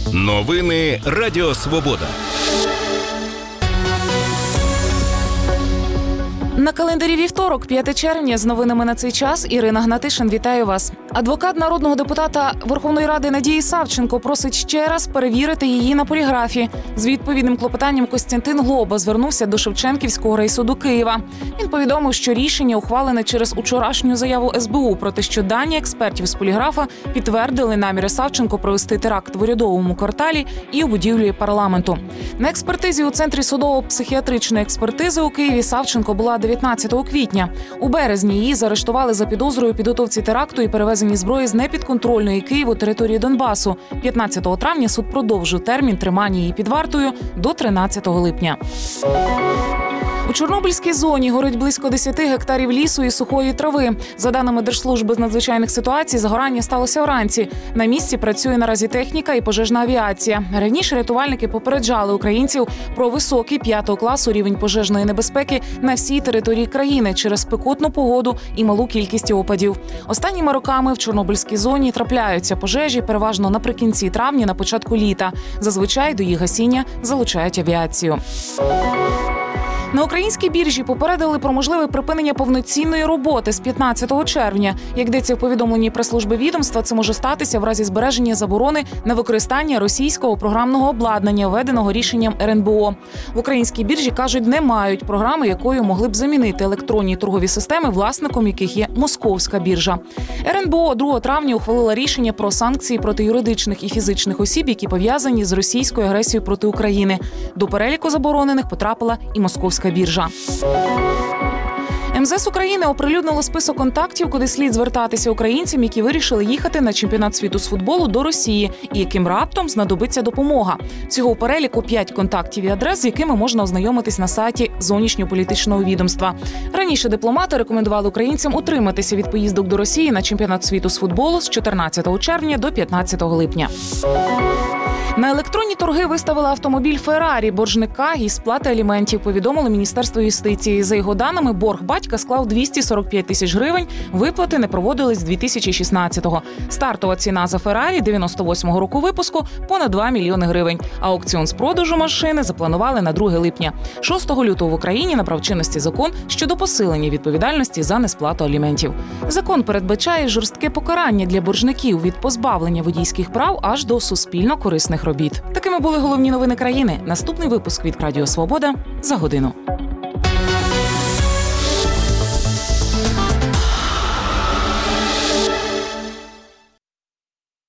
Новини Радіо Свобода. На календарі вівторок, 5 червня, з новинами на цей час Ірина Гнатишин. Вітаю вас. Адвокат народного депутата Верховної Ради Надії Савченко просить ще раз перевірити її на поліграфі. З відповідним клопотанням Костянтин Глоба звернувся до Шевченківського райсуду Києва. Він повідомив, що рішення ухвалене через учорашню заяву СБУ про те, що дані експертів з поліграфа підтвердили наміри Савченко провести теракт в урядовому кварталі і у будівлі парламенту. На експертизі у Центрі судово-психіатричної експертизи у Києві Савченко була 19 квітня. У березні її заарештували за підозрою у підготовці теракту і перевезенні зброї з непідконтрольної Києву території Донбасу. 15 травня суд продовжив термін тримання її під вартою до 13 липня. У Чорнобильській зоні горить близько 10 гектарів лісу і сухої трави. За даними Держслужби з надзвичайних ситуацій, загорання сталося вранці. На місці працює наразі техніка і пожежна авіація. Раніше рятувальники попереджали українців про високий 5 класу рівень пожежної небезпеки на всій території країни через спекотну погоду і малу кількість опадів. Останніми роками в Чорнобильській зоні трапляються пожежі переважно наприкінці травня, на початку літа. Зазвичай до їх гасіння залучають авіацію. На українській біржі попередили про можливе припинення повноцінної роботи з 15 червня. Як йдеться в повідомленні прес-служби відомства, це може статися в разі збереження заборони на використання російського програмного обладнання, введеного рішенням РНБО. В українській біржі кажуть, не мають програми, якою могли б замінити електронні торгові системи, власником яких є московська біржа. РНБО 2 травня ухвалила рішення про санкції проти юридичних і фізичних осіб, які пов'язані з російською агресією проти України. До переліку заборонених потрапила і московська біржа. МЗС України оприлюднило список контактів, куди слід звертатися українцям, які вирішили їхати на чемпіонат світу з футболу до Росії і яким раптом знадобиться допомога. Всього у переліку 5 контактів і адрес, з якими можна ознайомитись на сайті зовнішньополітичного відомства. Раніше дипломати рекомендували українцям утриматися від поїздок до Росії на чемпіонат світу з футболу з 14 червня до 15 липня. На електронні торги виставили автомобіль «Феррарі» боржника із сплати аліментів, повідомило Міністерство юстиції. За його даними, борг батька склав 245 тисяч гривень, виплати не проводились з 2016-го. Стартова ціна за «Феррарі» 98-го року випуску – понад 2 мільйони гривень. А аукціон з продажу машини запланували на 2 липня. 6 лютого в Україні набрав чинності закон щодо посилення відповідальності за несплату аліментів. Закон передбачає жорстке покарання для боржників від позбавлення водійських прав аж до суспільно-корисних робіт. Такими були головні новини країни. Наступний випуск від Радіо Свобода за годину.